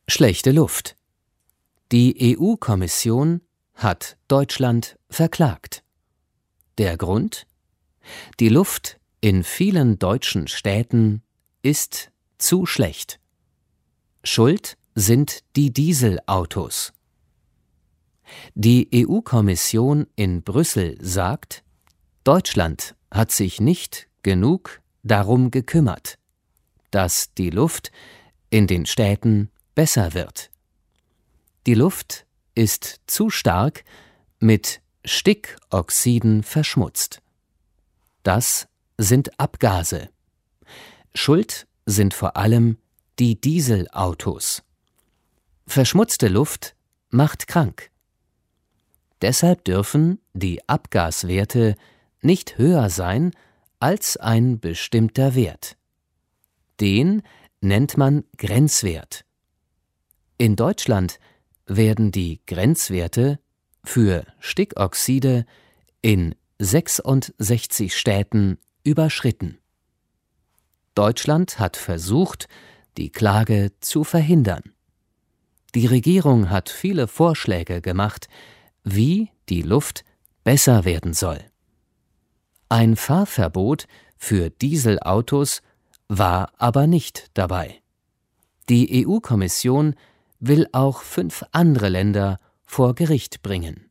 Schlechte Luft. Die EU-Kommission hat Deutschland verklagt. Der Grund? Die Luft in vielen deutschen Städten ist zu schlecht. Schuld sind die Dieselautos. Die EU-Kommission in Brüssel sagt, Deutschland hat sich nicht genug darum gekümmert, dass die Luft in den Städten besser wird. Die Luft ist zu stark mit Stickoxiden verschmutzt. Das sind Abgase. Schuld sind vor allem die Dieselautos. Verschmutzte Luft macht krank. Deshalb dürfen die Abgaswerte nicht höher sein als ein bestimmter Wert. Den nennt man Grenzwert. In Deutschland werden die Grenzwerte für Stickoxide in 66 Städten überschritten. Deutschland hat versucht, die Klage zu verhindern. Die Regierung hat viele Vorschläge gemacht, wie die Luft besser werden soll. Ein Fahrverbot für Dieselautos war aber nicht dabei. Die EU-Kommission will auch 5 andere Länder vor Gericht bringen.